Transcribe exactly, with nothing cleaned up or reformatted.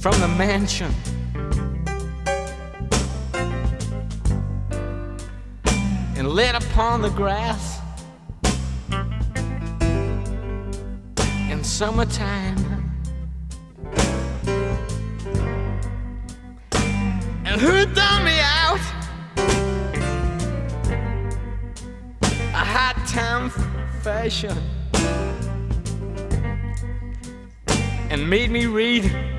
from the mansion. And lit upon the grass in summertime. And who done me out? A hot time fashion. And made me read